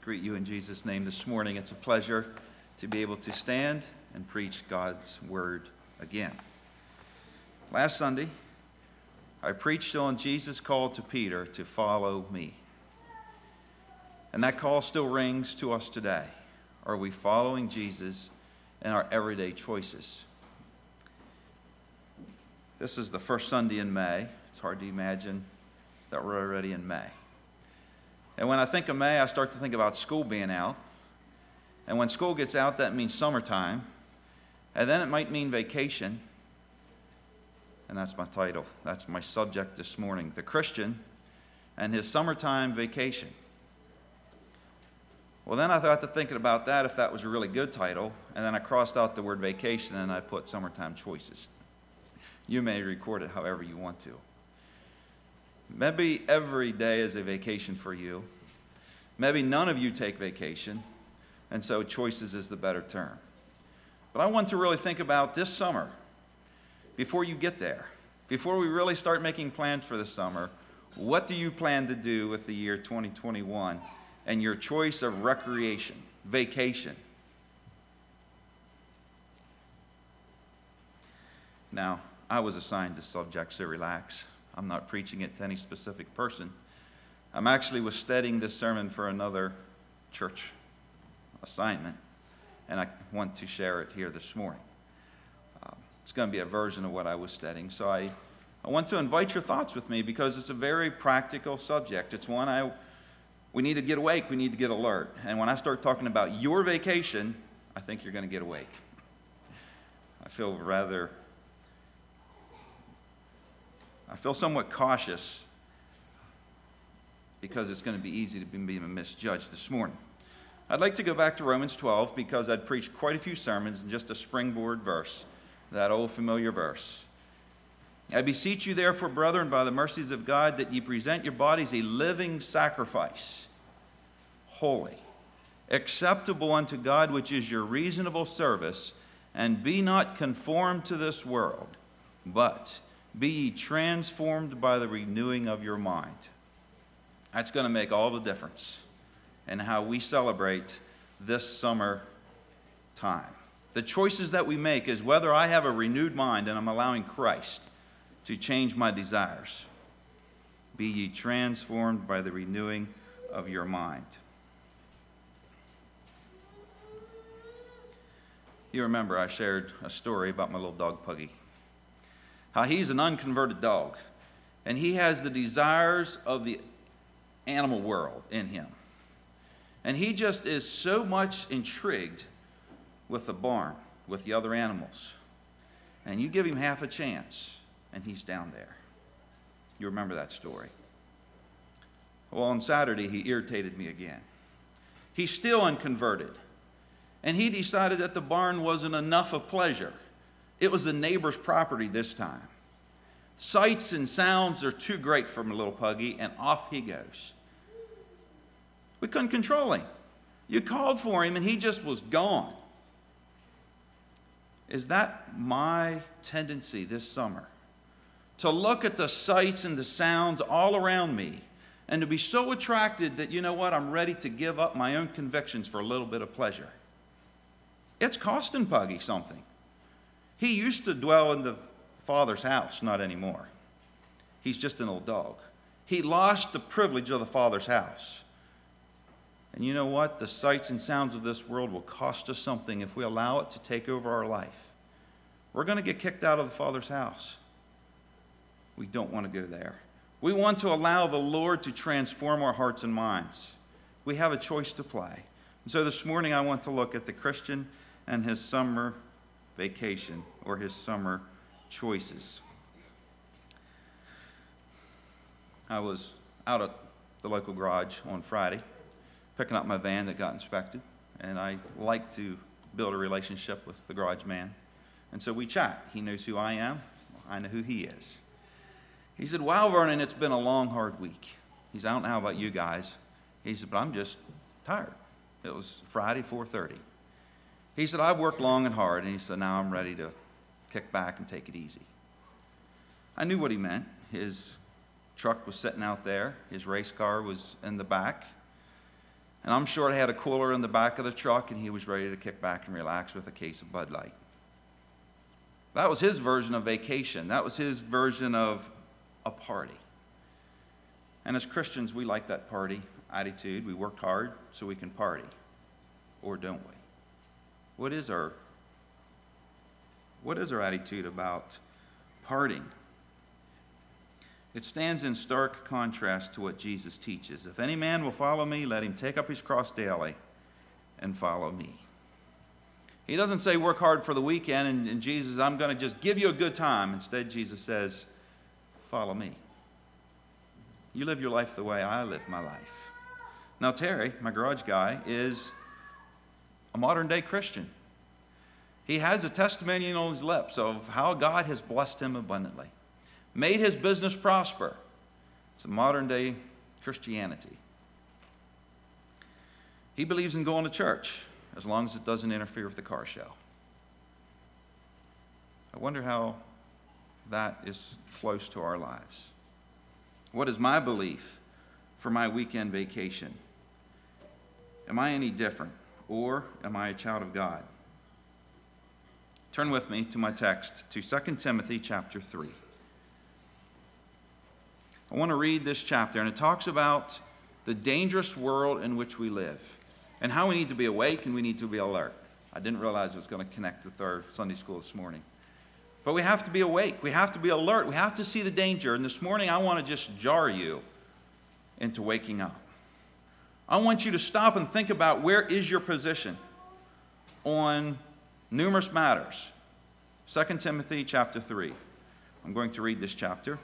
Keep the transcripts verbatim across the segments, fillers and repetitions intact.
greet you in Jesus' name this morning. It's a pleasure to be able to stand and preach God's word again. Last Sunday, I preached on Jesus' call to Peter to follow me. And that call still rings to us today. Are we following Jesus in our everyday choices? This is the first Sunday in May. It's hard to imagine that we're already in May. And when I think of May, I start to think about school being out. And when school gets out, that means summertime. And then it might mean vacation. And that's my title. That's my subject this morning. The Christian and his summertime vacation. Well, then I thought to thinking about that if that was a really good title. And then I crossed out the word vacation and I put summertime choices. You may record it however you want to. Maybe every day is a vacation for you. Maybe none of you take vacation, and so choices is the better term. But I want to really think about this summer, before you get there, before we really start making plans for this summer, what do you plan to do with the year twenty twenty-one and your choice of recreation, vacation? Now, I was assigned this subject, so relax. I'm not preaching it to any specific person. I'm actually was studying this sermon for another church assignment, and I want to share it here this morning. Uh, it's going to be a version of what I was studying, so I, I want to invite your thoughts with me because it's a very practical subject. It's one I we need to get awake, we need to get alert. And when I start talking about your vacation, I think you're going to get awake. I feel rather... I feel somewhat cautious because it's going to be easy to be misjudged this morning. I'd like to go back to Romans twelve because I'd preached quite a few sermons in just a springboard verse, that old familiar verse. I beseech you therefore, brethren, by the mercies of God, that ye present your bodies a living sacrifice, holy, acceptable unto God, which is your reasonable service, and be not conformed to this world, but be ye transformed by the renewing of your mind. That's going to make all the difference in how we celebrate this summer time. The choices that we make is whether I have a renewed mind and I'm allowing Christ to change my desires. Be ye transformed by the renewing of your mind. You remember I shared a story about my little dog Puggy. How he's an unconverted dog, and he has the desires of the animal world in him. And he just is so much intrigued with the barn, with the other animals. And you give him half a chance, and he's down there. You remember that story. Well, on Saturday, he irritated me again. He's still unconverted, and he decided that the barn wasn't enough of pleasure. It was the neighbor's property this time. Sights and sounds are too great for my little Puggy, and off he goes. We couldn't control him. You called for him, and he just was gone. Is that my tendency this summer? To look at the sights and the sounds all around me, and to be so attracted that, you know what, I'm ready to give up my own convictions for a little bit of pleasure. It's costing Puggy something. He used to dwell in the Father's house, not anymore. He's just an old dog. He lost the privilege of the Father's house. And you know what? The sights and sounds of this world will cost us something if we allow it to take over our life. We're going to get kicked out of the Father's house. We don't want to go there. We want to allow the Lord to transform our hearts and minds. We have a choice to play. And so this morning I want to look at the Christian and his summer vacation or his summer choices. I was out at the local garage on Friday picking up my van that got inspected, and I like to build a relationship with the garage man. And so we chat. He knows who I am. I know who he is. He said, "Wow, Vernon, it's been a long, hard week." He said, "I don't know how about you guys." He said, "But I'm just tired." It was Friday, four thirty. He said, "I've worked long and hard." And he said, "Now I'm ready to kick back and take it easy." I knew what he meant. His truck was sitting out there. His race car was in the back. And I'm sure they had a cooler in the back of the truck, and he was ready to kick back and relax with a case of Bud Light. That was his version of vacation. That was his version of a party. And as Christians, we like that party attitude. We worked hard so we can party. Or don't we? What is our, what is our attitude about partying? It stands in stark contrast to what Jesus teaches. If any man will follow me, let him take up his cross daily and follow me. He doesn't say work hard for the weekend and, and Jesus, I'm going to just give you a good time. Instead, Jesus says, follow me. You live your life the way I live my life. Now, Terry, my garage guy, is a modern-day Christian. He has a testimony on his lips of how God has blessed him abundantly, made his business prosper. It's a modern-day Christianity. He believes in going to church as long as it doesn't interfere with the car show. I wonder how that is close to our lives. What is my belief for my weekend vacation? Am I any different, or am I a child of God? Turn with me to my text, to Second Timothy chapter three. I want to read this chapter, and it talks about the dangerous world in which we live and how we need to be awake and we need to be alert. I didn't realize it was going to connect with our Sunday school this morning. But we have to be awake. We have to be alert. We have to see the danger. And this morning, I want to just jar you into waking up. I want you to stop and think about where is your position on numerous matters. Second Timothy chapter three. I'm going to read this chapter.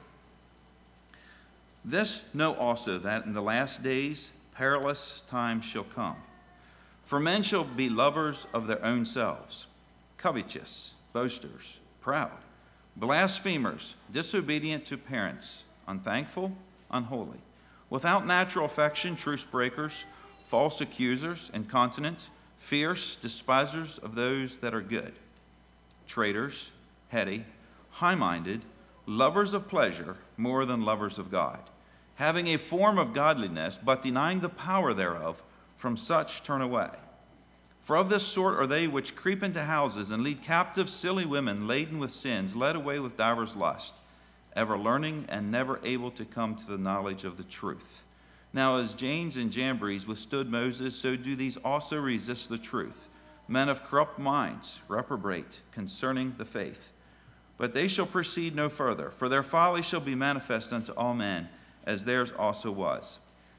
This know also, that in the last days perilous times shall come. For men shall be lovers of their own selves, covetous, boasters, proud, blasphemers, disobedient to parents, unthankful, unholy, without natural affection, truce breakers, false accusers, incontinent, fierce, despisers of those that are good, traitors, heady, high-minded, lovers of pleasure more than lovers of God, having a form of godliness, but denying the power thereof. From such turn away. For of this sort are they which creep into houses and lead captive silly women laden with sins, led away with divers lusts, ever learning and never able to come to the knowledge of the truth. Now as Jannes and Jambres withstood Moses, so do these also resist the truth. Men of corrupt minds, reprobate concerning the faith. But they shall proceed no further, for their folly shall be manifest unto all men, as theirs also was.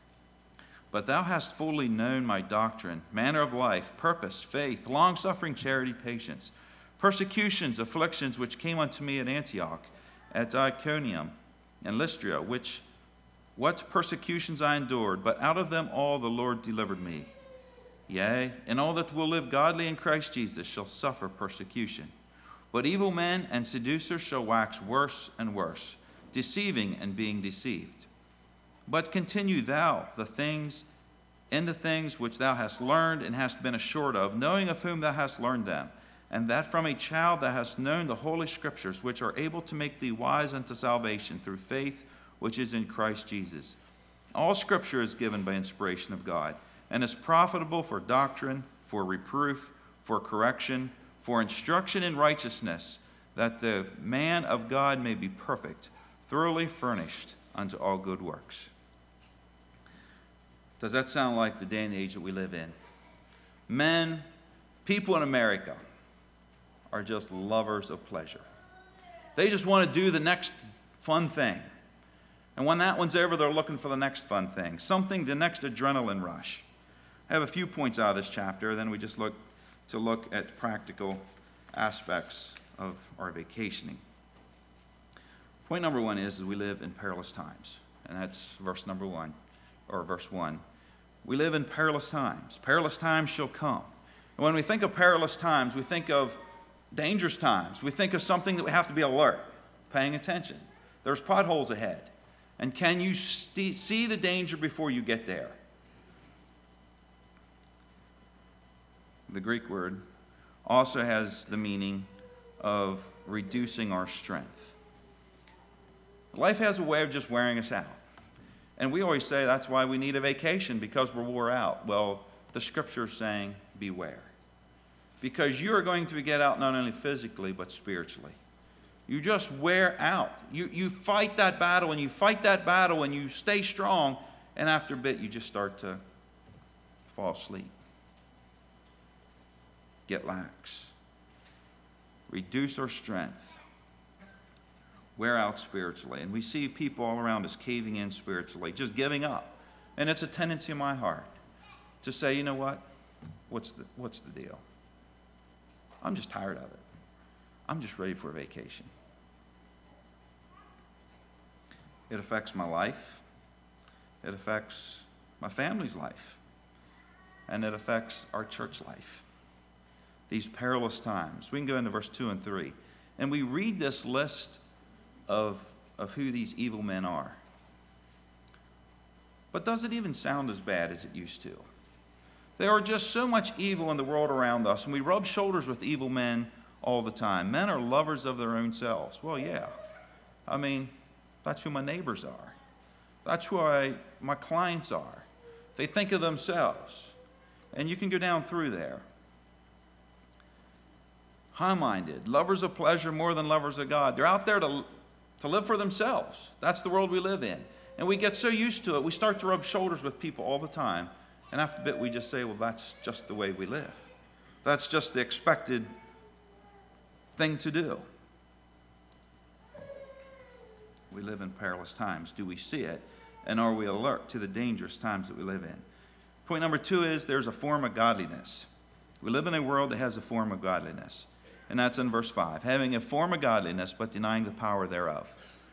But thou hast fully known my doctrine, manner of life, purpose, faith, long-suffering, charity, patience, persecutions, afflictions, which came unto me at Antioch, at Iconium, and Lystra, which what persecutions I endured, but out of them all the Lord delivered me. Yea, and all that will live godly in Christ Jesus shall suffer persecution. But evil men and seducers shall wax worse and worse, deceiving and being deceived. But continue thou the things in the things which thou hast learned and hast been assured of, knowing of whom thou hast learned them, and that from a child thou hast known the holy scriptures, which are able to make thee wise unto salvation through faith which is in Christ Jesus. All scripture is given by inspiration of God, and is profitable for doctrine, for reproof, for correction, for instruction in righteousness, that the man of God may be perfect, thoroughly furnished unto all good works. Does that sound like the day and age that we live in? Men, people in America are just lovers of pleasure. They just want to do the next fun thing. And when that one's over, they're looking for the next fun thing, something, the next adrenaline rush. I have a few points out of this chapter, then we just look to look at practical aspects of our vacationing. Point number one is that we live in perilous times, and that's verse number one, or verse one. We live in perilous times. Perilous times shall come. And when we think of perilous times, we think of dangerous times. We think of something that we have to be alert, paying attention. There's potholes ahead. And can you st- see the danger before you get there? The Greek word also has the meaning of reducing our strength. Life has a way of just wearing us out. And we always say that's why we need a vacation, because we're wore out. Well, the Scripture is saying beware. Because you are going to get out not only physically, but spiritually. You just wear out. You, you fight that battle, and you fight that battle, and you stay strong, and after a bit, you just start to fall asleep. Get lax. Reduce our strength. Wear out spiritually. And we see people all around us caving in spiritually, just giving up. And it's a tendency in my heart to say, you know what? What's the, what's the deal? I'm just tired of it. I'm just ready for a vacation. It affects my life. It affects my family's life. And it affects our church life. These perilous times. We can go into verse two and three. And we read this list of, of who these evil men are. But does it even sound as bad as it used to? There are just so much evil in the world around us, and we rub shoulders with evil men all the time. Men are lovers of their own selves. Well, yeah. I mean, that's who my neighbors are. That's who I, my clients are. They think of themselves. And you can go down through there. High-minded, lovers of pleasure more than lovers of God. They're out there to, to live for themselves. That's the world we live in. And we get so used to it, we start to rub shoulders with people all the time. And after a bit, we just say, well, that's just the way we live. That's just the expected thing to do. We live in perilous times. Do we see it? And are we alert to the dangerous times that we live in? Point number two is there's a form of godliness. We live in a world that has a form of godliness. And that's in verse five. Having a form of godliness, but denying the power thereof.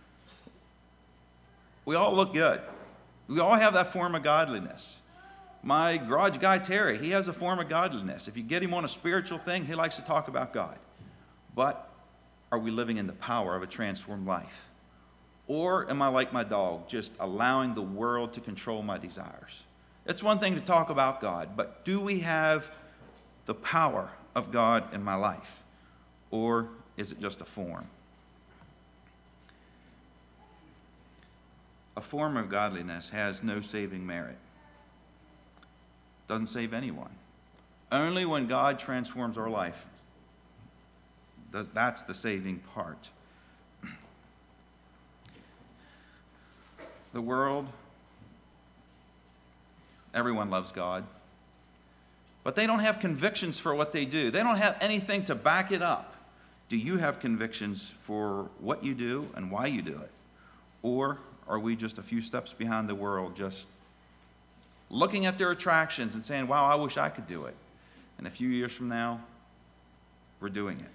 We all look good. We all have that form of godliness. My garage guy, Terry, he has a form of godliness. If you get him on a spiritual thing, he likes to talk about God. But are we living in the power of a transformed life? Or am I like my dog, just allowing the world to control my desires? It's one thing to talk about God, but do we have the power of God in my life? Or is it just a form? A form of godliness has no saving merit. Doesn't save anyone. Only when God transforms our life, that's the saving part. The world, everyone loves God, but they don't have convictions for what they do. They don't have anything to back it up. Do you have convictions for what you do and why you do it? Or are we just a few steps behind the world, just looking at their attractions and saying, wow, I wish I could do it. And a few years from now, we're doing it.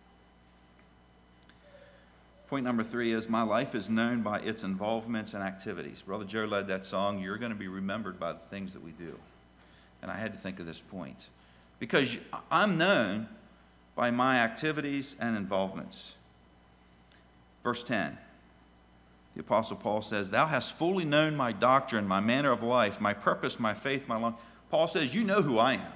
Point number three is my life is known by its involvements and activities. Brother Joe led that song, you're going to be remembered by the things that we do. And I had to think of this point. Because I'm known by my activities and involvements. Verse ten. The Apostle Paul says, thou hast fully known my doctrine, my manner of life, my purpose, my faith, my long. Paul says, you know who I am.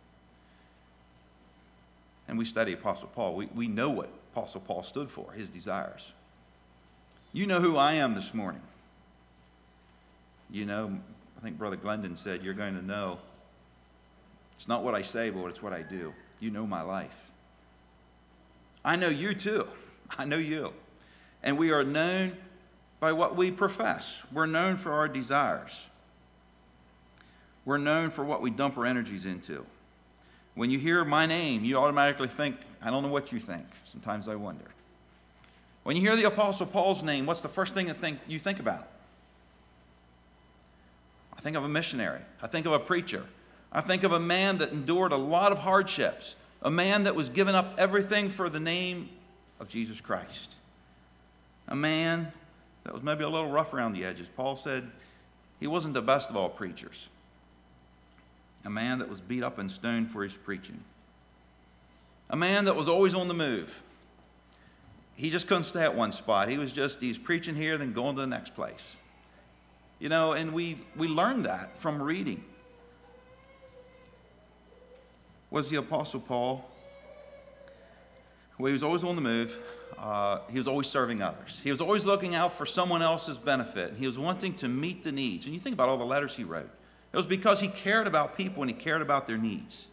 And we study Apostle Paul. We, we know what Apostle Paul stood for, his desires. You know who I am this morning. You know, I think Brother Glendon said, you're going to know it's not what I say, but it's what I do. You know my life. I know you too. I know you. And we are known by what we profess. We're known for our desires. We're known for what we dump our energies into. When you hear my name, you automatically think, I don't know what you think. Sometimes I wonder. When you hear the Apostle Paul's name, what's the first thing that think, you think about? I think of a missionary. I think of a preacher. I think of a man that endured a lot of hardships. A man that was giving up everything for the name of Jesus Christ. A man that was maybe a little rough around the edges. Paul said he wasn't the best of all preachers. A man that was beat up and stoned for his preaching. A man that was always on the move. He just couldn't stay at one spot. He was just, he's preaching here, then going to the next place. You know, and we, we learned that from reading. Was the Apostle Paul, well, he was always on the move. uh, he was always serving others. He was always looking out for someone else's benefit. He was wanting to meet the needs. And you think about all the letters he wrote. It was because he cared about people and he cared about their needs.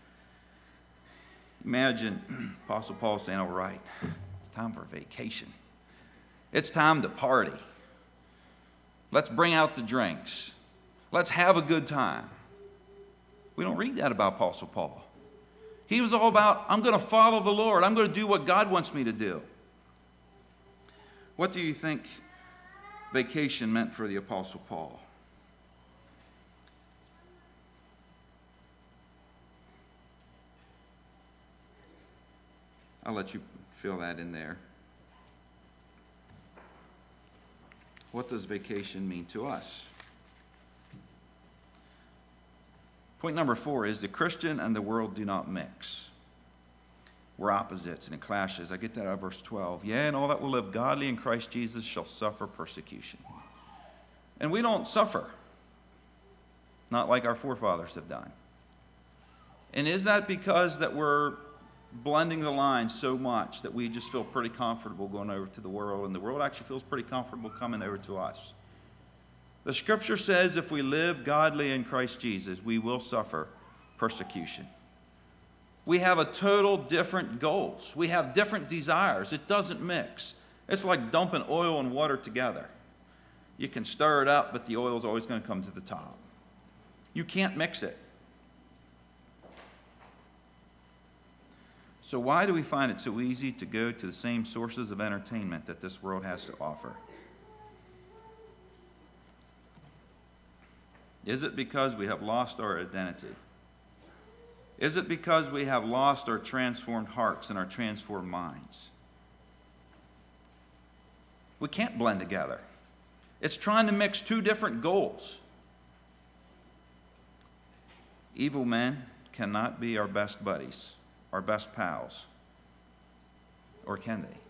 Imagine Apostle Paul saying, all right, it's time for vacation. It's time to party. Let's bring out the drinks. Let's have a good time. We don't read that about Apostle Paul. He was all about, I'm going to follow the Lord. I'm going to do what God wants me to do. What do you think vacation meant for the Apostle Paul? I'll let you fill that in there. What does vacation mean to us? Point number four is the Christian and the world do not mix. We're opposites and it clashes. I get that out of verse twelve. Yeah, and all that will live godly in Christ Jesus shall suffer persecution. And we don't suffer, not like our forefathers have done. And is that because that we're blending the lines so much that we just feel pretty comfortable going over to the world, and the world actually feels pretty comfortable coming over to us? The scripture says if we live godly in Christ Jesus, we will suffer persecution. We have a total different goals. We have different desires. It doesn't mix. It's like dumping oil and water together. You can stir it up, but the oil is always going to come to the top. You can't mix it. So why do we find it so easy to go to the same sources of entertainment that this world has to offer? Is it because we have lost our identity? Is it because we have lost our transformed hearts and our transformed minds? We can't blend together. It's trying to mix two different goals. Evil men cannot be our best buddies, our best pals. Or can they?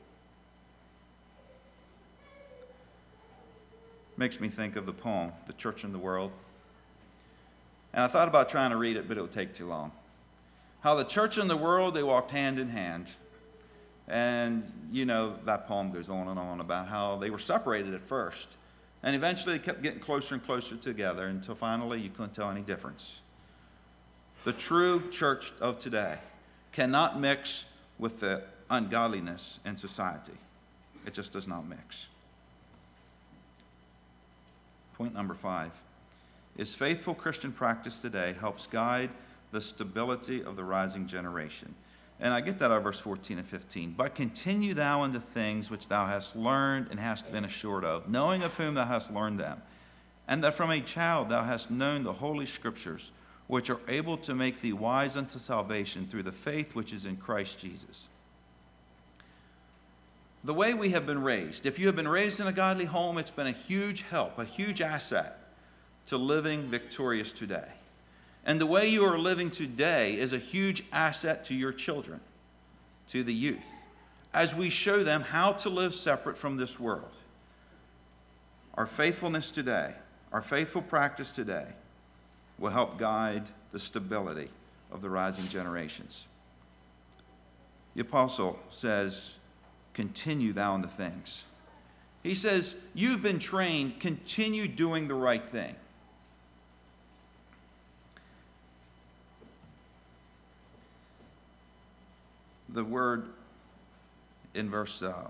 Makes me think of the poem, The Church and the World. And I thought about trying to read it, but it would take too long. How the church and the world, they walked hand in hand. And, you know, that poem goes on and on about how they were separated at first. And eventually they kept getting closer and closer together until finally you couldn't tell any difference. The true church of today cannot mix with the ungodliness in society. It just does not mix. Point number five is faithful Christian practice today helps guide the stability of the rising generation. And I get that out of verse fourteen and fifteen. But continue thou in the things which thou hast learned and hast been assured of, knowing of whom thou hast learned them, and that from a child thou hast known the holy scriptures, which are able to make thee wise unto salvation through the faith which is in Christ Jesus. The way we have been raised, if you have been raised in a godly home, it's been a huge help, a huge asset to living victorious today. And the way you are living today is a huge asset to your children, to the youth, as we show them how to live separate from this world. Our faithfulness today, our faithful practice today, will help guide the stability of the rising generations. The apostle says, continue thou in the things. He says, you've been trained, continue doing the right thing. The word in verse, uh,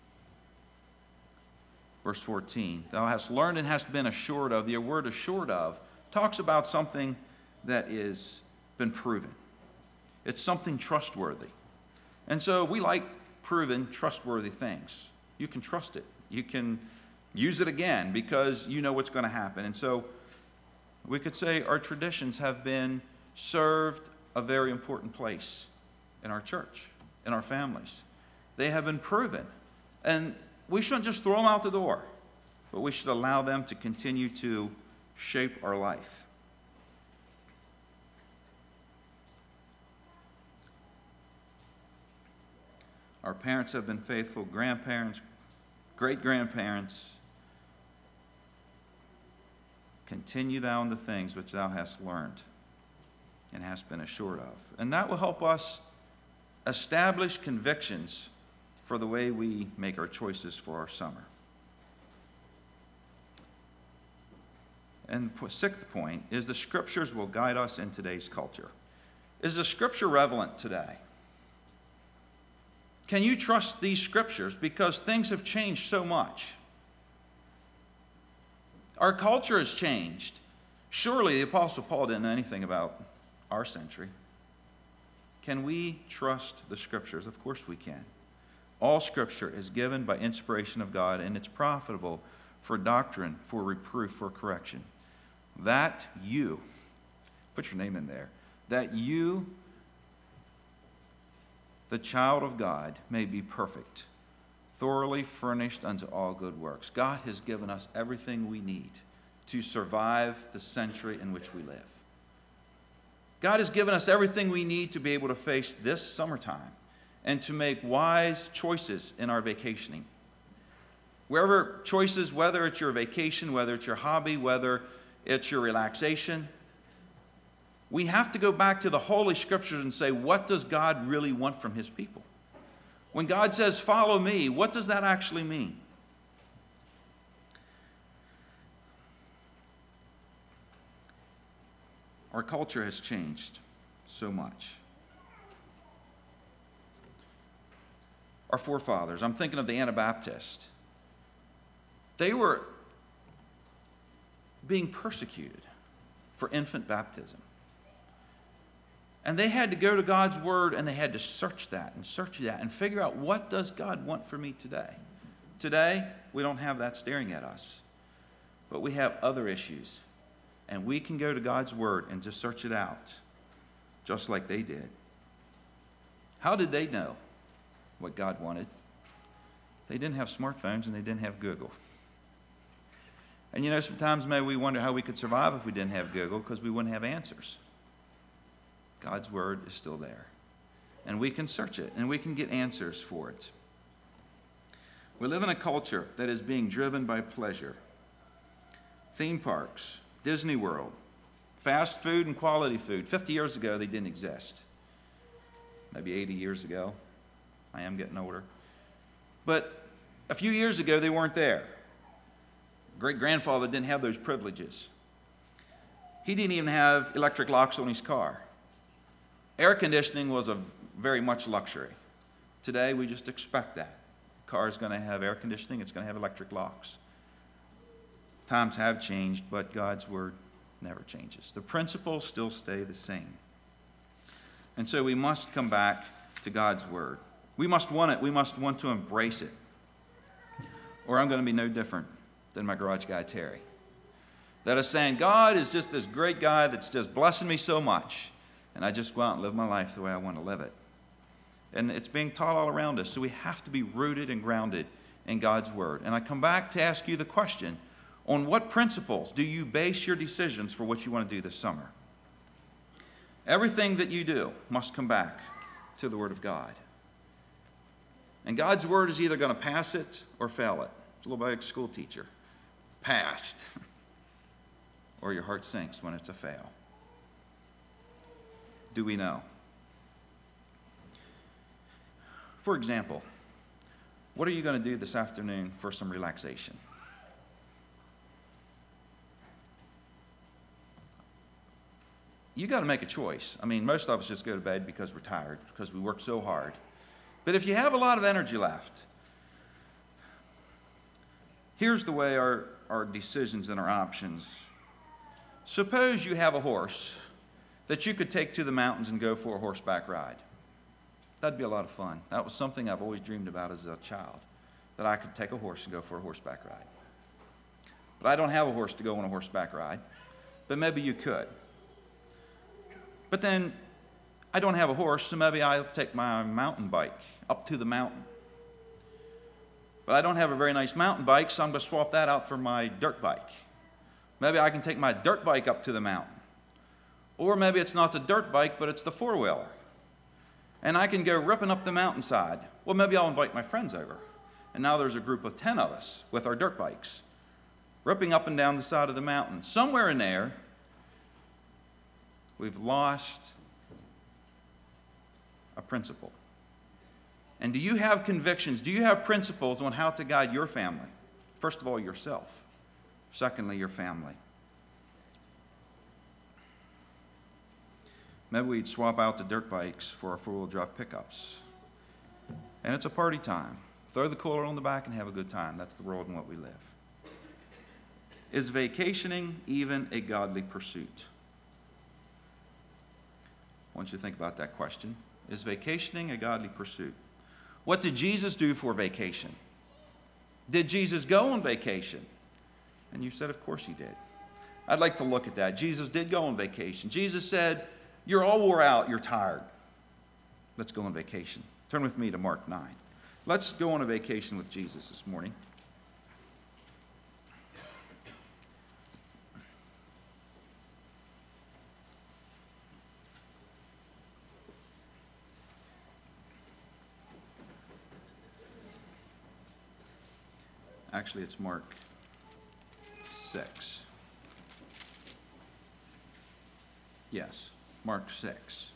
verse fourteen, thou hast learned and hast been assured of. The word assured of talks about something that is been proven. It's something trustworthy. And so we like proven, trustworthy things. You can trust it. You can use it again because you know what's going to happen. And so we could say our traditions have been served a very important place in our church, in our families. They have been proven. And we shouldn't just throw them out the door, but we should allow them to continue to shape our life. Our parents have been faithful, grandparents, great-grandparents. Continue thou in the things which thou hast learned and hast been assured of. And that will help us establish convictions for the way we make our choices for our summer. And the sixth point is the scriptures will guide us in today's culture. Is the scripture relevant today? Can you trust these scriptures? Because things have changed so much. Our culture has changed. Surely the Apostle Paul didn't know anything about our century. Can we trust the scriptures? Of course we can. All scripture is given by inspiration of God, and it's profitable for doctrine, for reproof, for correction. That you, put your name in there, that you, the child of God, may be perfect, thoroughly furnished unto all good works. God has given us everything we need to survive the century in which we live. God has given us everything we need to be able to face this summertime and to make wise choices in our vacationing. Wherever choices, whether it's your vacation, whether it's your hobby, whether it's your relaxation, we have to go back to the Holy Scriptures and say, what does God really want from his people? When God says, follow me, what does that actually mean? Our culture has changed so much. Our forefathers, I'm thinking of the Anabaptists, they were being persecuted for infant baptism. And they had to go to God's word and they had to search that and search that and figure out, what does God want for me today? Today, we don't have that staring at us, but we have other issues. And we can go to God's word and just search it out, just like they did. How did they know what God wanted? They didn't have smartphones and they didn't have Google. And you know, sometimes maybe we wonder how we could survive if we didn't have Google, because we wouldn't have answers. God's word is still there. And we can search it and we can get answers for it. We live in a culture that is being driven by pleasure. Theme parks, Disney World, fast food and quality food. fifty years ago, they didn't exist. Maybe eighty years ago. I am getting older. But a few years ago, they weren't there. Great-grandfather didn't have those privileges. He didn't even have electric locks on his car. Air conditioning was a very much luxury. Today, we just expect that. The car is going to have air conditioning. It's going to have electric locks. Times have changed, but God's word never changes. The principles still stay the same. And so we must come back to God's word. We must want it. We must want to embrace it. Or I'm going to be no different than my garage guy, Terry. That is saying, God is just this great guy that's just blessing me so much, and I just go out and live my life the way I want to live it. And it's being taught all around us, so we have to be rooted and grounded in God's word. And I come back to ask you the question, on what principles do you base your decisions for what you want to do this summer? Everything that you do must come back to the Word of God. And God's Word is either going to pass it or fail it. It's a little bit like a school teacher. Passed. Or your heart sinks when it's a fail. Do we know? For example, what are you going to do this afternoon for some relaxation? You got to make a choice. I mean, most of us just go to bed because we're tired, because we work so hard. But if you have a lot of energy left, here's the way our, our decisions and our options. Suppose you have a horse that you could take to the mountains and go for a horseback ride. That'd be a lot of fun. That was something I've always dreamed about as a child, that I could take a horse and go for a horseback ride. But I don't have a horse to go on a horseback ride, but maybe you could. But then, I don't have a horse, so maybe I'll take my mountain bike up to the mountain. But I don't have a very nice mountain bike, so I'm going to swap that out for my dirt bike. Maybe I can take my dirt bike up to the mountain. Or maybe it's not the dirt bike, but it's the four-wheeler. And I can go ripping up the mountainside. Well, maybe I'll invite my friends over. And now there's a group of ten of us with our dirt bikes, ripping up and down the side of the mountain. Somewhere in there, we've lost a principle. And do you have convictions? Do you have principles on how to guide your family? First of all, yourself. Secondly, your family. Maybe we'd swap out the dirt bikes for our four-wheel drive pickups. And it's a party time. Throw the cooler on the back and have a good time. That's the world in what we live. Is vacationing even a godly pursuit? I want you to think about that question. Is vacationing a godly pursuit? What did Jesus do for vacation? Did Jesus go on vacation? And you said, of course he did. I'd like to look at that. Jesus did go on vacation. Jesus said, you're all wore out, you're tired. Let's go on vacation. Turn with me to Mark nine. Let's go on a vacation with Jesus this morning. Actually, it's Mark six. Yes, Mark six.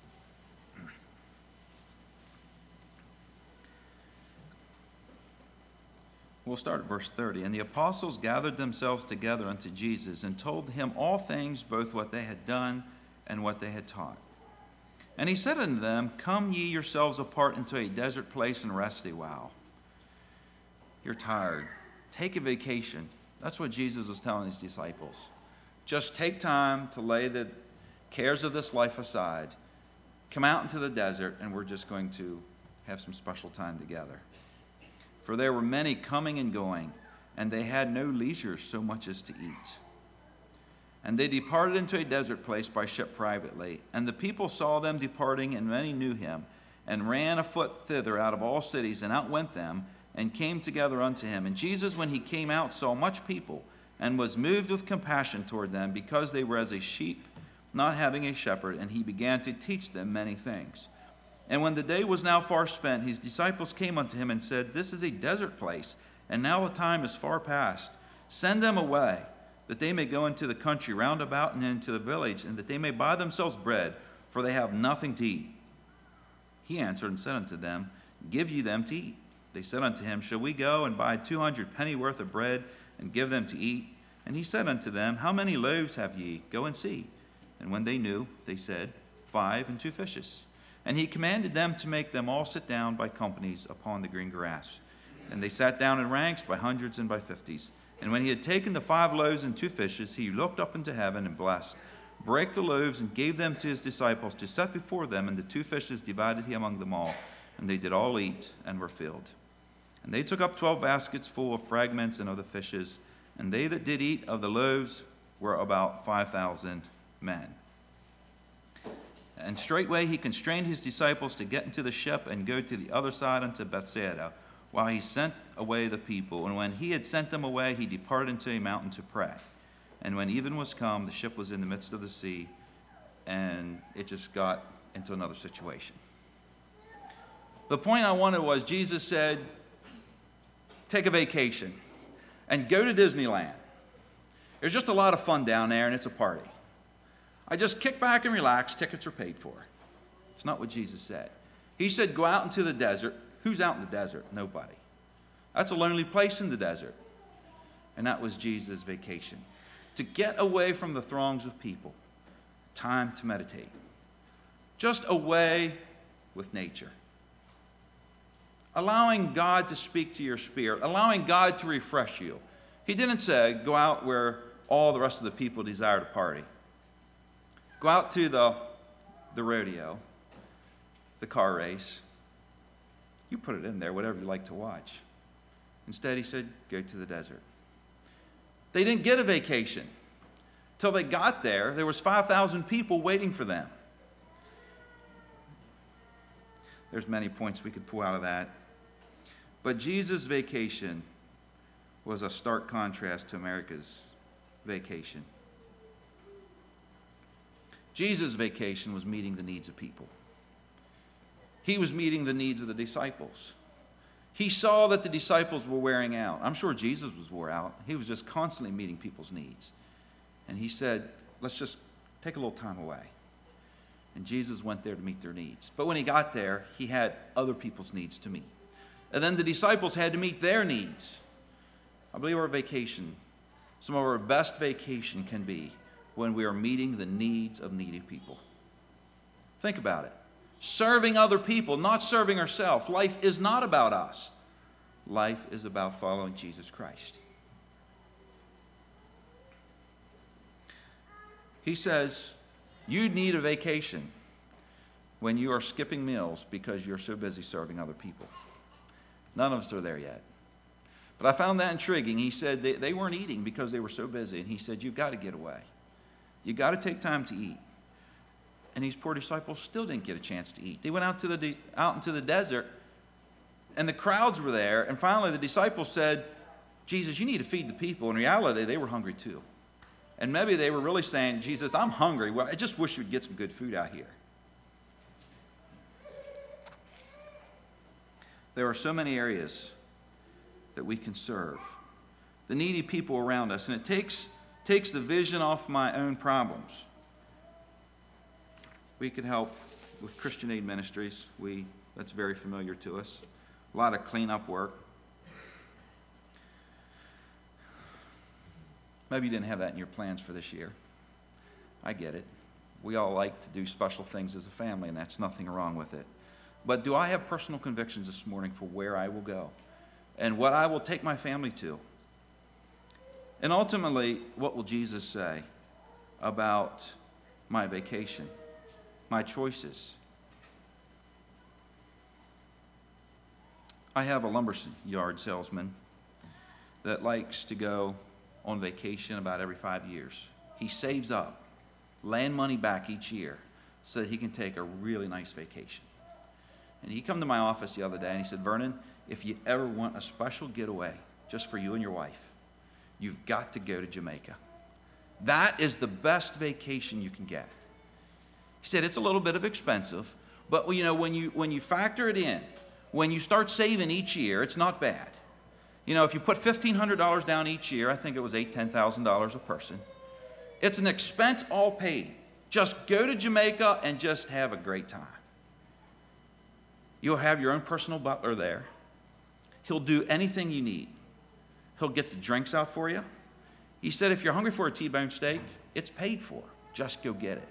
We'll start at verse thirty. And the apostles gathered themselves together unto Jesus and told him all things, both what they had done and what they had taught. And he said unto them, come ye yourselves apart into a desert place and rest a while. You're tired. Take a vacation. That's what Jesus was telling his disciples. Just take time to lay the cares of this life aside. Come out into the desert, and we're just going to have some special time together. For there were many coming and going, and they had no leisure so much as to eat. And they departed into a desert place by ship privately. And the people saw them departing, and many knew him, and ran afoot thither out of all cities, and outwent them, and came together unto him. And Jesus, when he came out, saw much people, and was moved with compassion toward them, because they were as a sheep not having a shepherd, and he began to teach them many things. And when the day was now far spent, his disciples came unto him and said, this is a desert place, and now the time is far past. Send them away, that they may go into the country round about and into the village, and that they may buy themselves bread, for they have nothing to eat. He answered and said unto them, give ye them to eat. They said unto him, shall we go and buy two hundred penny worth of bread, and give them to eat? And he said unto them, how many loaves have ye? Go and see. And when they knew, they said, five and two fishes. And he commanded them to make them all sit down by companies upon the green grass. And they sat down in ranks by hundreds and by fifties. And when he had taken the five loaves and two fishes, he looked up into heaven and blessed, brake the loaves, and gave them to his disciples to set before them, and the two fishes divided he among them all. And they did all eat and were filled. And they took up twelve baskets full of fragments and of the fishes, and they that did eat of the loaves were about five thousand men. And straightway he constrained his disciples to get into the ship and go to the other side unto Bethsaida, while he sent away the people. And when he had sent them away, he departed into a mountain to pray. And when even was come, the ship was in the midst of the sea, and it just got into another situation. The point I wanted was Jesus said, take a vacation and go to Disneyland. There's just a lot of fun down there, and it's a party. I just kick back and relax. Tickets are paid for. It's not what Jesus said. He said, go out into the desert. Who's out in the desert? Nobody. That's a lonely place in the desert. And that was Jesus' vacation. To get away from the throngs of people. Time to meditate. Just away with nature. Allowing God to speak to your spirit. Allowing God to refresh you. He didn't say, go out where all the rest of the people desire to party. Go out to the, the rodeo, the car race. You put it in there, whatever you like to watch. Instead, he said, go to the desert. They didn't get a vacation. Till they got there, there was five thousand people waiting for them. There's many points we could pull out of that. But Jesus' vacation was a stark contrast to America's vacation. Jesus' vacation was meeting the needs of people. He was meeting the needs of the disciples. He saw that the disciples were wearing out. I'm sure Jesus was wore out. He was just constantly meeting people's needs. And he said, let's just take a little time away. And Jesus went there to meet their needs. But when he got there, he had other people's needs to meet. And then the disciples had to meet their needs. I believe our vacation, some of our best vacation can be when we are meeting the needs of needy people. Think about it. Serving other people, not serving ourselves. Life is not about us. Life is about following Jesus Christ. He says, you need a vacation when you are skipping meals because you're so busy serving other people. None of us are there yet. But I found that intriguing. He said they, they weren't eating because they were so busy. And he said, you've got to get away. You've got to take time to eat. And these poor disciples still didn't get a chance to eat. They went out to the de- out into the desert, and the crowds were there. And finally the disciples said, Jesus, you need to feed the people. In reality, they were hungry too. And maybe they were really saying, Jesus, I'm hungry. Well, I just wish you'd get some good food out here. There are so many areas that we can serve the needy people around us, and it takes, takes the vision off my own problems. We could help with Christian Aid Ministries. We, that's very familiar to us. A lot of cleanup work. Maybe you didn't have that in your plans for this year. I get it. We all like to do special things as a family, and that's nothing wrong with it. But do I have personal convictions this morning for where I will go and what I will take my family to? And ultimately, what will Jesus say about my vacation, my choices? I have a lumber yard salesman that likes to go on vacation about every five years. He saves up land money back each year so that he can take a really nice vacation. And he came to my office the other day and he said, Vernon, if you ever want a special getaway just for you and your wife, you've got to go to Jamaica. That is the best vacation you can get. He said it's a little bit of expensive, but you know, when you when you factor it in, when you start saving each year, it's not bad. You know, if you put fifteen hundred dollars down each year, I think it was eight thousand dollars, ten thousand dollars a person. It's an expense all paid. Just go to Jamaica and just have a great time. You'll have your own personal butler there. He'll do anything you need. He'll get the drinks out for you. He said if you're hungry for a T-bone steak, it's paid for. Just go get it.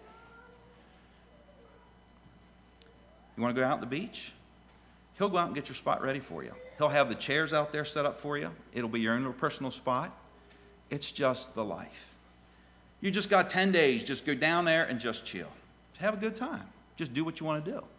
You want to go out on the beach? He'll go out and get your spot ready for you. He'll have the chairs out there set up for you. It'll be your own little personal spot. It's just the life. You just got ten days. Just go down there and just chill. Have a good time. Just do what you want to do.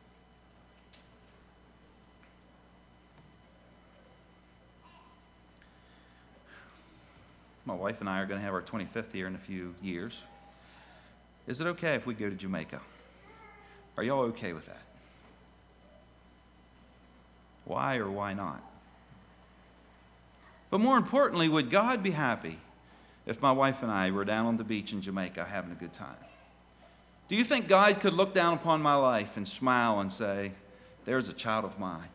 My wife and I are going to have our twenty-fifth here in a few years. Is it okay if we go to Jamaica? Are y'all okay with that? Why or why not? But more importantly, would God be happy if my wife and I were down on the beach in Jamaica having a good time? Do you think God could look down upon my life and smile and say, there's a child of mine?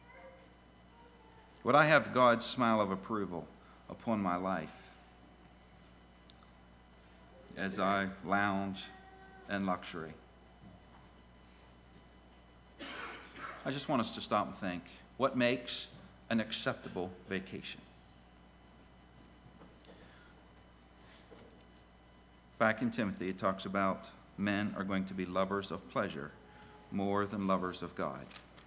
Would I have God's smile of approval upon my life as I lounge in luxury? I just want us to stop and think, what makes an acceptable vacation? Back in Timothy, it talks about men are going to be lovers of pleasure more than lovers of God.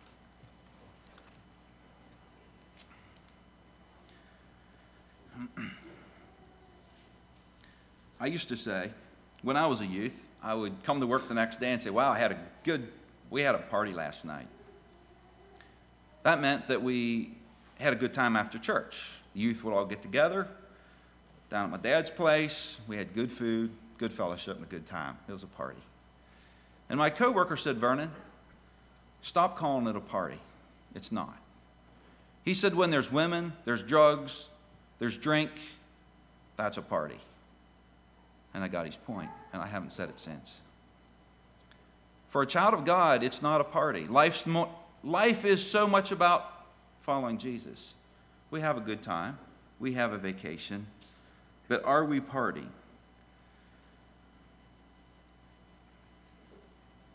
I used to say, when I was a youth, I would come to work the next day and say, wow, I had a good, we had a party last night. That meant that we had a good time after church. The youth would all get together down at my dad's place. We had good food, good fellowship, and a good time. It was a party. And my coworker said, Vernon, stop calling it a party. It's not. He said, when there's women, there's drugs, there's drink, that's a party. And I got his point, and I haven't said it since. For a child of God, it's not a party. Life's more, life is so much about following Jesus. We have a good time. We have a vacation. But are we partying?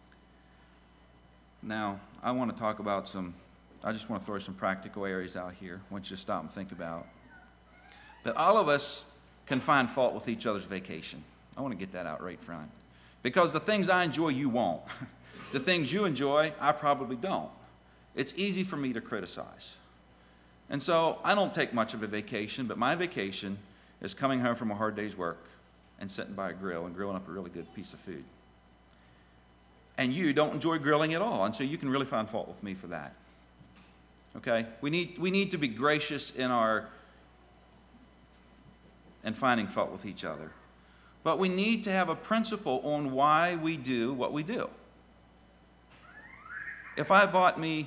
Now, I want to talk about some, I just want to throw some practical areas out here. I want you to stop and think about. But all of us can find fault with each other's vacation. I want to get that out right front. Because the things I enjoy, you won't. The things you enjoy, I probably don't. It's easy for me to criticize. And so I don't take much of a vacation, but my vacation is coming home from a hard day's work and sitting by a grill and grilling up a really good piece of food. And you don't enjoy grilling at all, and so you can really find fault with me for that. Okay? We need, we need to be gracious in our in finding fault with each other. But we need to have a principle on why we do what we do. If I bought me,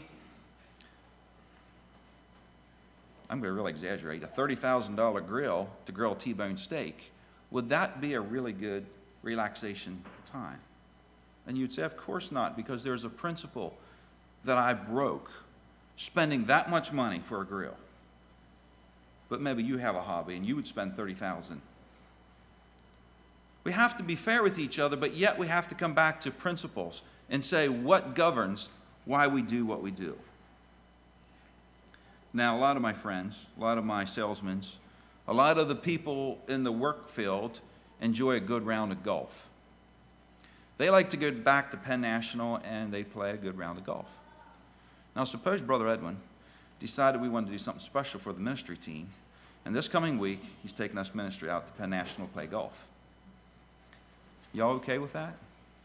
I'm going to really exaggerate, a thirty thousand dollars grill to grill a T-bone steak, would that be a really good relaxation time? And you'd say, of course not, because there's a principle that I broke spending that much money for a grill. But maybe you have a hobby and you would spend thirty thousand dollars. We have to be fair with each other, but yet we have to come back to principles and say what governs why we do what we do. Now, a lot of my friends, a lot of my salesmen, a lot of the people in the work field enjoy a good round of golf. They like to go back to Penn National and they play a good round of golf. Now, suppose Brother Edwin decided we wanted to do something special for the ministry team, and this coming week, he's taking us ministry out to Penn National to play golf. Y'all okay with that?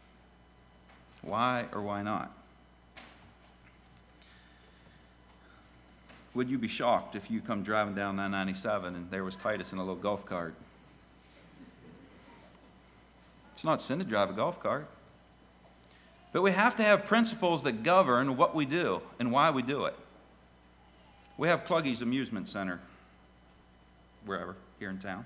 Why or why not? Would you be shocked if you come driving down nine ninety-seven and there was Titus in a little golf cart? It's not sin to drive a golf cart. But we have to have principles that govern what we do and why we do it. We have Cluggy's Amusement Center, wherever, here in town.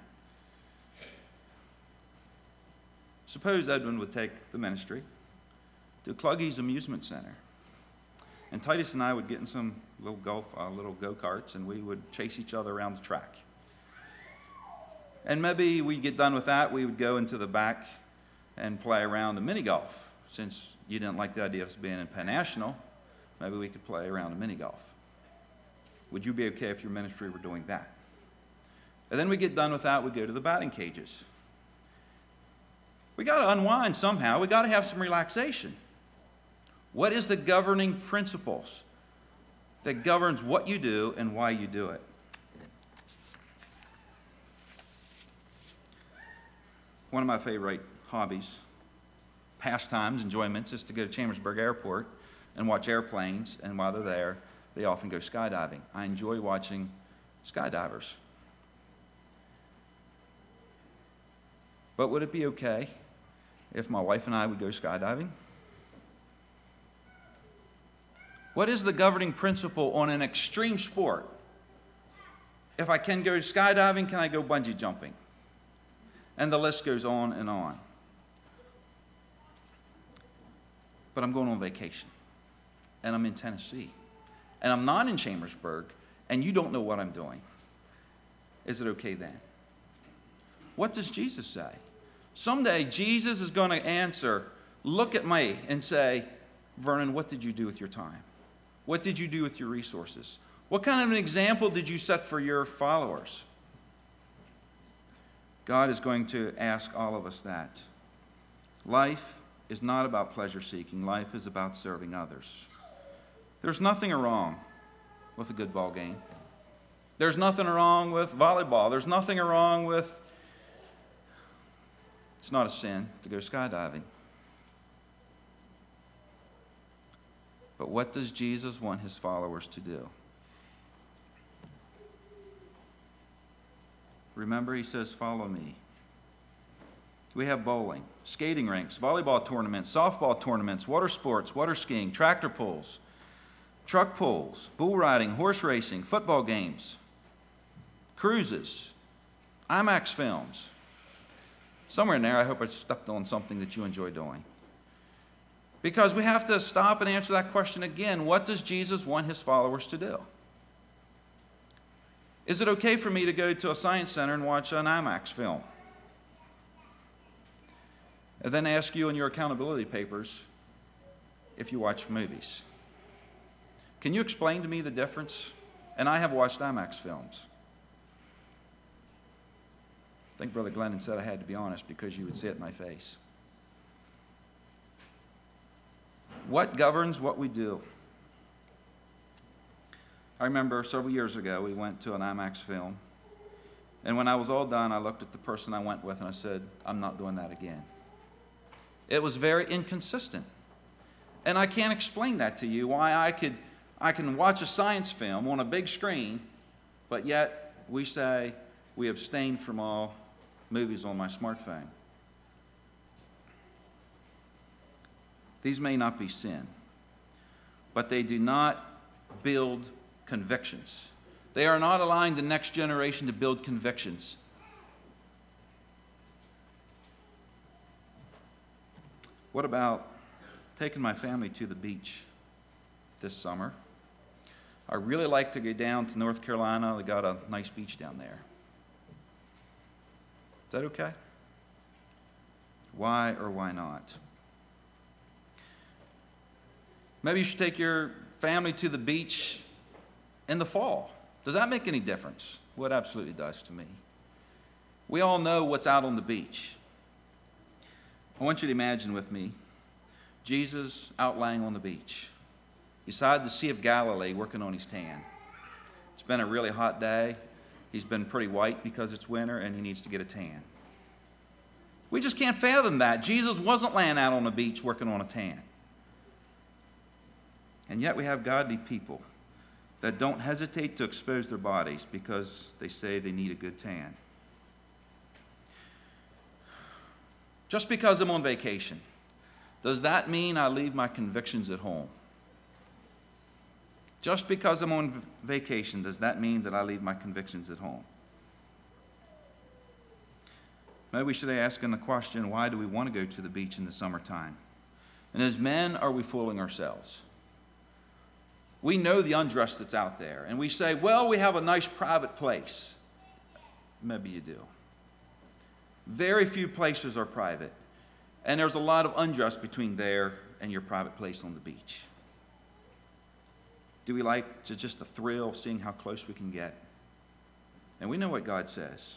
Suppose Edwin would take the ministry to Cluggy's Amusement Center. And Titus and I would get in some little golf, uh, little go-karts, and we would chase each other around the track. And maybe we'd get done with that, we would go into the back and play around a mini golf. Since you didn't like the idea of us being in Penn National, maybe we could play around a mini golf. Would you be okay if your ministry were doing that? And then we get done with that, we go to the batting cages. We got to unwind somehow. We got to have some relaxation. What is the governing principles that governs what you do and why you do it? One of my favorite hobbies, pastimes, enjoyments, is to go to Chambersburg Airport and watch airplanes, and while they're there, they often go skydiving. I enjoy watching skydivers. But would it be okay if my wife and I would go skydiving? What is the governing principle on an extreme sport? If I can go skydiving, can I go bungee jumping? And the list goes on and on. But I'm going on vacation, and I'm in Tennessee, and I'm not in Chambersburg, and you don't know what I'm doing. Is it okay then? What does Jesus say? Someday, Jesus is going to answer, look at me and say, Vernon, what did you do with your time? What did you do with your resources? What kind of an example did you set for your followers? God is going to ask all of us that. Life is not about pleasure seeking. Life is about serving others. There's nothing wrong with a good ball game. There's nothing wrong with volleyball. There's nothing wrong with, it's not a sin to go skydiving. But what does Jesus want his followers to do? Remember, he says, follow me. We have bowling, skating rinks, volleyball tournaments, softball tournaments, water sports, water skiing, tractor pulls, truck pulls, bull riding, horse racing, football games, cruises, IMAX films. Somewhere in there, I hope I stepped on something that you enjoy doing. Because we have to stop and answer that question again. What does Jesus want his followers to do? Is it okay for me to go to a science center and watch an IMAX film? And then ask you in your accountability papers, if you watch movies. Can you explain to me the difference? And I have watched IMAX films. I think Brother Glennon said I had to be honest because you would see it in my face. What governs what we do? I remember several years ago we went to an IMAX film, and when I was all done, I looked at the person I went with and I said, I'm not doing that again. It was very inconsistent. And I can't explain that to you, why I could I can watch a science film on a big screen, but yet we say we abstain from all movies on my smartphone. These may not be sin, but they do not build convictions. They are not allowing the next generation to build convictions. What about taking my family to the beach this summer? I really like to go down to North Carolina. They got a nice beach down there. Is that okay? Why or why not? Maybe you should take your family to the beach in the fall. Does that make any difference? Well, it absolutely does to me. We all know what's out on the beach. I want you to imagine with me Jesus out lying on the beach beside the Sea of Galilee working on his tan. It's been a really hot day. He's been pretty white because it's winter and he needs to get a tan. We just can't fathom that. Jesus wasn't laying out on the beach working on a tan. And yet we have godly people that don't hesitate to expose their bodies because they say they need a good tan. Just because I'm on vacation, does that mean I leave my convictions at home? Just because I'm on vacation, does that mean that I leave my convictions at home? Maybe we should ask in the question, why do we want to go to the beach in the summertime? And as men, are we fooling ourselves? We know the undress that's out there, and we say, well, we have a nice private place. Maybe you do. Very few places are private, and there's a lot of undress between there and your private place on the beach. Do we like to just the thrill of seeing how close we can get? And we know what God says.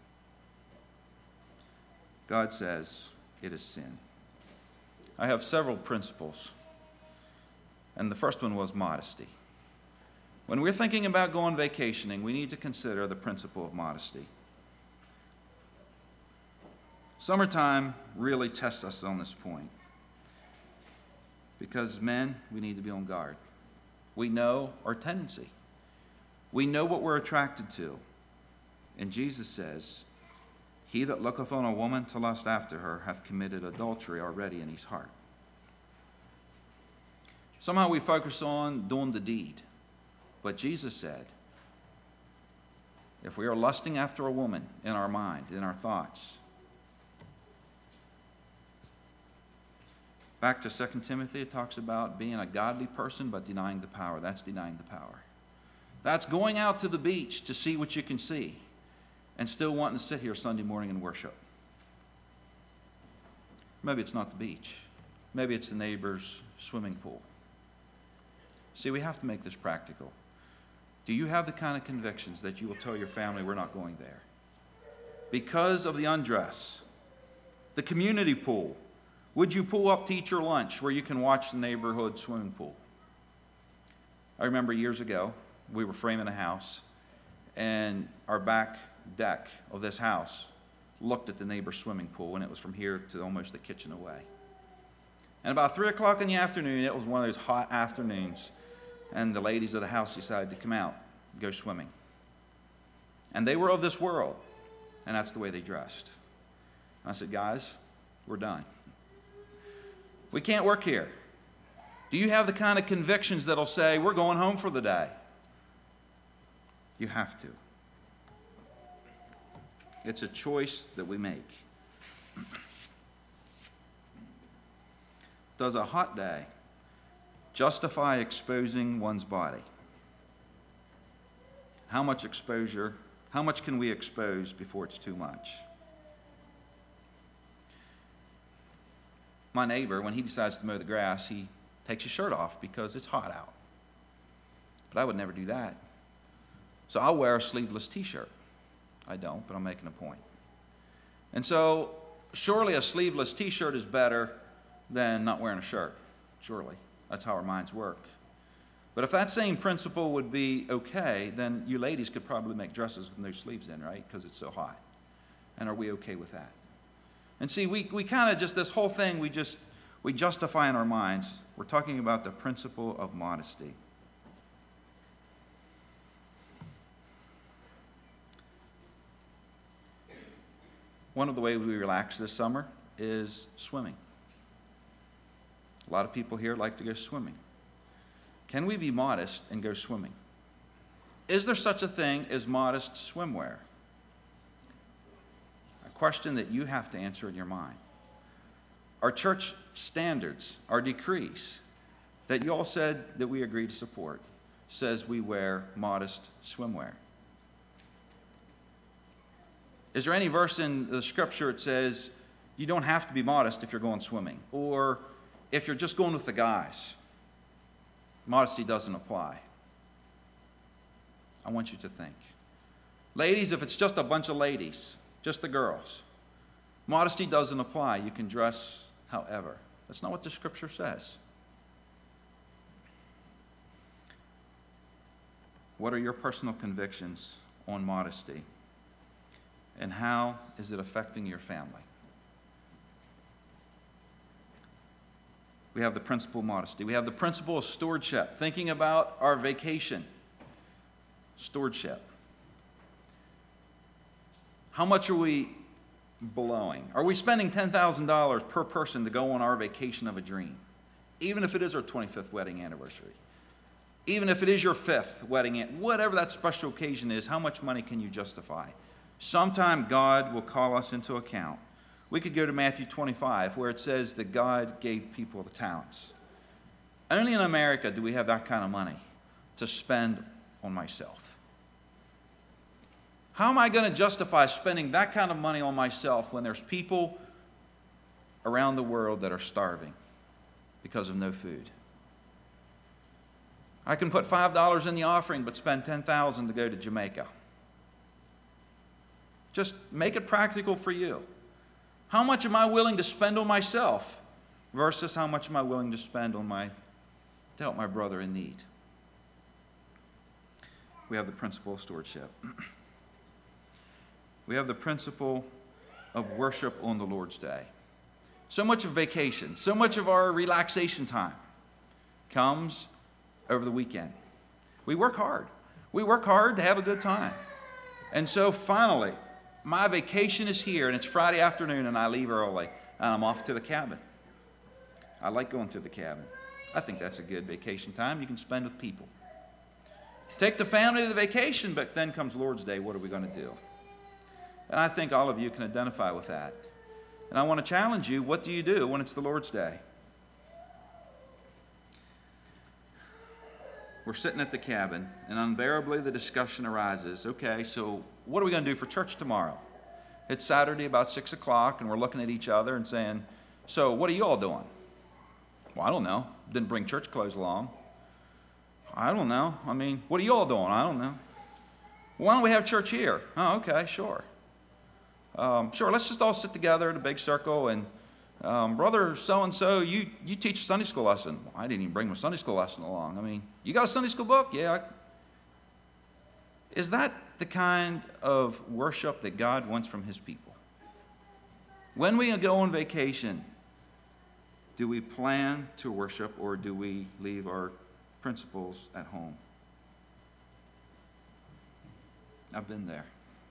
God says it is sin. I have several principles, and the first one was modesty. When we're thinking about going vacationing, we need to consider the principle of modesty. Summertime really tests us on this point. Because men, we need to be on guard. We know our tendency. We know what we're attracted to. And Jesus says, he that looketh on a woman to lust after her hath committed adultery already in his heart. Somehow we focus on doing the deed. But Jesus said, if we are lusting after a woman in our mind, in our thoughts, back to Second Timothy, it talks about being a godly person but denying the power. That's denying the power. That's going out to the beach to see what you can see and still wanting to sit here Sunday morning and worship. Maybe it's not the beach. Maybe it's the neighbor's swimming pool. See, we have to make this practical. Do you have the kind of convictions that you will tell your family we're not going there? Because of the undress, the community pool. Would you pull up to eat your lunch where you can watch the neighborhood swimming pool? I remember years ago, we were framing a house, and our back deck of this house looked at the neighbor's swimming pool, and it was from here to almost the kitchen away. And about three o'clock in the afternoon, it was one of those hot afternoons, and the ladies of the house decided to come out and go swimming. And they were of this world, and that's the way they dressed. And I said, guys, we're done. We can't work here. Do you have the kind of convictions that'll say, we're going home for the day? You have to. It's a choice that we make. Does a hot day justify exposing one's body? How much exposure, how much can we expose before it's too much? My neighbor, when he decides to mow the grass, he takes your shirt off because it's hot out. But I would never do that. So I'll wear a sleeveless t-shirt. I don't, but I'm making a point. And so surely a sleeveless t-shirt is better than not wearing a shirt. Surely. That's how our minds work. But if that same principle would be okay, then you ladies could probably make dresses with no sleeves in, right? Because it's so hot. And are we okay with that? And see, we, we kind of just, this whole thing, we just, we justify in our minds. We're talking about the principle of modesty. One of the ways we relax this summer is swimming. A lot of people here like to go swimming. Can we be modest and go swimming? Is there such a thing as modest swimwear? A question that you have to answer in your mind. Our church standards, our decrees that you all said that we agree to support, says we wear modest swimwear. Is there any verse in the scripture that says you don't have to be modest if you're going swimming? Or if you're just going with the guys, modesty doesn't apply? I want you to think. Ladies, if it's just a bunch of ladies, just the girls, modesty doesn't apply. You can dress however. That's not what the scripture says. What are your personal convictions on modesty? And how is it affecting your family? We have the principle of modesty. We have the principle of stewardship, thinking about our vacation. Stewardship. How much are we blowing? Are we spending ten thousand dollars per person to go on our vacation of a dream? Even if it is our twenty-fifth wedding anniversary. Even if it is your fifth wedding, whatever that special occasion is, how much money can you justify? Sometime God will call us into account. We could go to Matthew twenty-five, where it says that God gave people the talents. Only in America do we have that kind of money to spend on myself. How am I going to justify spending that kind of money on myself when there's people around the world that are starving because of no food? I can put five dollars in the offering but spend ten thousand dollars to go to Jamaica. Just make it practical for you. How much am I willing to spend on myself versus how much am I willing to spend on my, to help my brother in need? We have the principle of stewardship. We have the principle of worship on the Lord's Day. So much of vacation, so much of our relaxation time comes over the weekend. We work hard. We work hard to have a good time. And so finally, my vacation is here, and it's Friday afternoon, and I leave early, and I'm off to the cabin. I like going to the cabin. I think that's a good vacation time you can spend with people. Take the family to the vacation, but then comes Lord's Day. What are we going to do? And I think all of you can identify with that. And I want to challenge you, what do you do when it's the Lord's Day? We're sitting at the cabin, and invariably the discussion arises, okay, so what are we going to do for church tomorrow? It's Saturday about six o'clock, and we're looking at each other and saying, so what are you all doing? Well, I don't know. Didn't bring church clothes along. I don't know. I mean, what are you all doing? I don't know. Well, why don't we have church here? Oh, okay, sure. Um, sure, let's just all sit together in a big circle and Um, brother so-and-so, you, you teach a Sunday school lesson. Well, I didn't even bring my Sunday school lesson along. I mean, you got a Sunday school book? Yeah. I... Is that the kind of worship that God wants from his people? When we go on vacation, do we plan to worship or do we leave our principles at home? I've been there.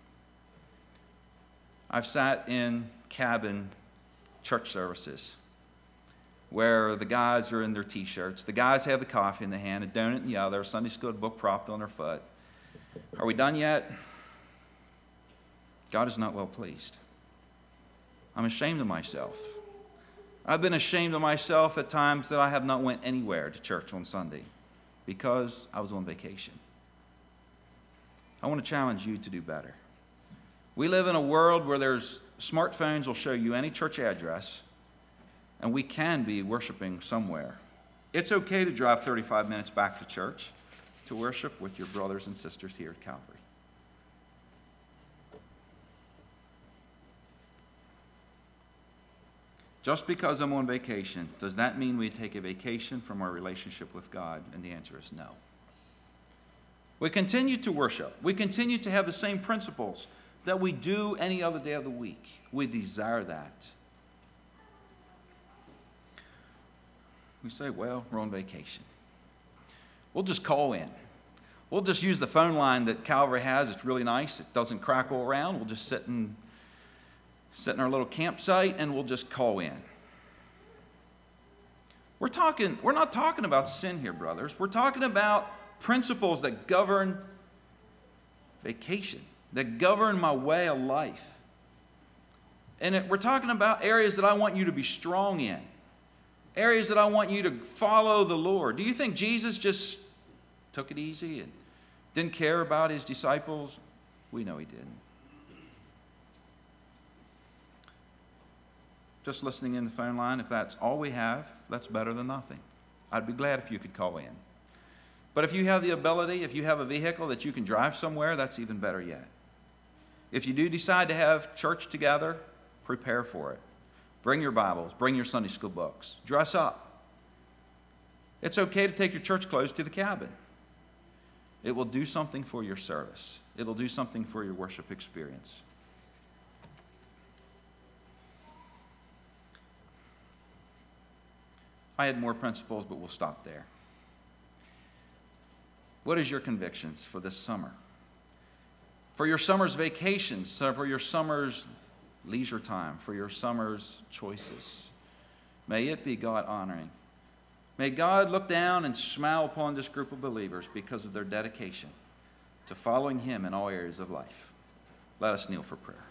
I've sat in cabin church services where the guys are in their t-shirts. The guys have the coffee in the hand, a donut in the other, a Sunday school book propped on their foot. Are we done yet? God is not well pleased. I'm ashamed of myself. I've been ashamed of myself at times that I have not went anywhere to church on Sunday because I was on vacation. I want to challenge you to do better. We live in a world where there's smartphones will show you any church address, and we can be worshiping somewhere It's okay to drive thirty-five minutes back to church to worship with your brothers and sisters here at Calvary. Just because I'm on vacation, does that mean we take a vacation from our relationship with God? And the answer is no. We continue to worship. We continue to have the same principles that we do any other day of the week. We desire that. We say, well, we're on vacation. We'll just call in. We'll just use the phone line that Calvary has. It's really nice. It doesn't crackle around. We'll just sit in, sit in our little campsite and we'll just call in. We're talking, we're not talking about sin here, brothers. We're talking about principles that govern vacation, that govern my way of life. And it, we're talking about areas that I want you to be strong in, areas that I want you to follow the Lord. Do you think Jesus just took it easy and didn't care about his disciples? We know he didn't. Just listening in the phone line, if that's all we have, that's better than nothing. I'd be glad if you could call in. But if you have the ability, if you have a vehicle that you can drive somewhere, that's even better yet. If you do decide to have church together, prepare for it. Bring your Bibles, bring your Sunday school books, dress up. It's okay to take your church clothes to the cabin. It will do something for your service. It'll do something for your worship experience. I had more principles, but we'll stop there. What is your convictions for this summer? For your summer's vacations, for your summer's leisure time, for your summer's choices. May it be God-honoring. May God look down and smile upon this group of believers because of their dedication to following him in all areas of life. Let us kneel for prayer.